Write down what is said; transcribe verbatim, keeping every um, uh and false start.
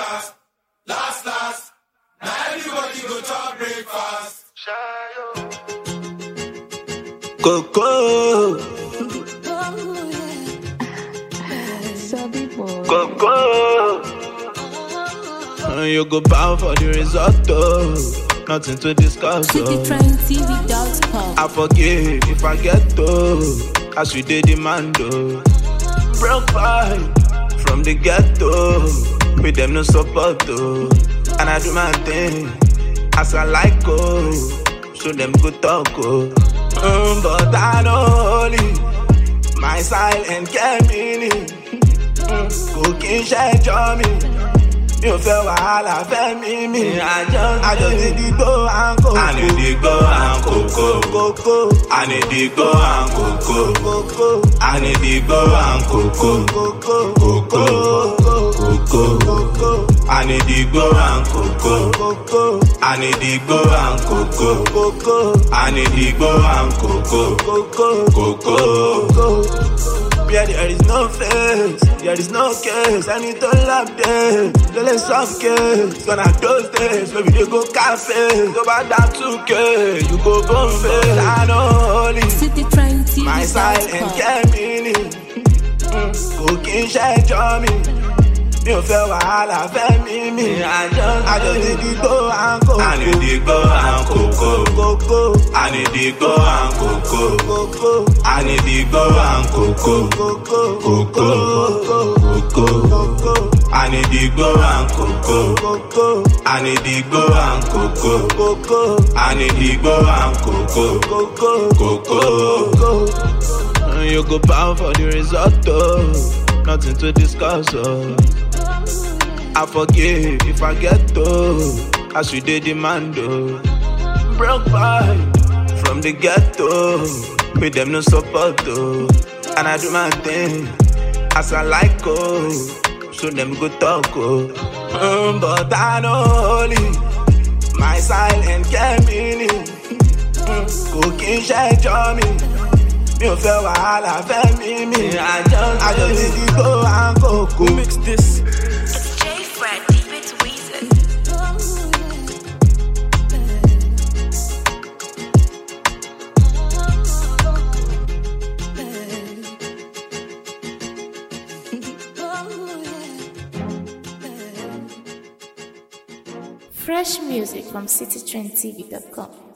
breakfast. Last, last. Now everybody go to breakfast. Coco. Coco. You go bow for the risotto. Nothing to discuss. City Train T V dot com. I forgive if I get to. As we did demand. Broke by from the ghetto. With them no support though. And I do my thing as I like go. So them good talk oh. Mm, but I know only my silent get meaning. Mm, cooking share me. You feel wahala fẹ́ mi mi. I just I just need to go and go. I need to go and coco coco. I need to go and coco coco. I need to go and coco coco coco coco. I need to go and coco coco. I need to go and coco coco. I need to go and coco coco coco. Yeah, there is no face, there is no case. I need to love them, don't let soft case. Gonna those days, maybe they go cafe. Go back down to K, you go bone face. I know only City Train T V my silent get meaning. Mm, cooking share me. You feel wahala fẹ́ mi mi. I just I just need to go and go. I need to go and coco coco. I need to go and coco coco. I need to go and coco coco coco coco. I need to go and coco coco. I need to go and coco coco. I need to go and coco coco coco. You go bow for the risotto. Nothing to discuss oh. I forgive if I get to. As we did demand oh. Broke by from the ghetto. With them no support though. And I do my thing as I like oh. So them good talk oh. Mm, but I know only my silent get meaning. Mm, cooking share me. You feel wahala fẹ́ mi mi. I just I just need to go and go go. Mix this. It's J Fred, deep it's Weezer. Fresh music from City Train T V dot com.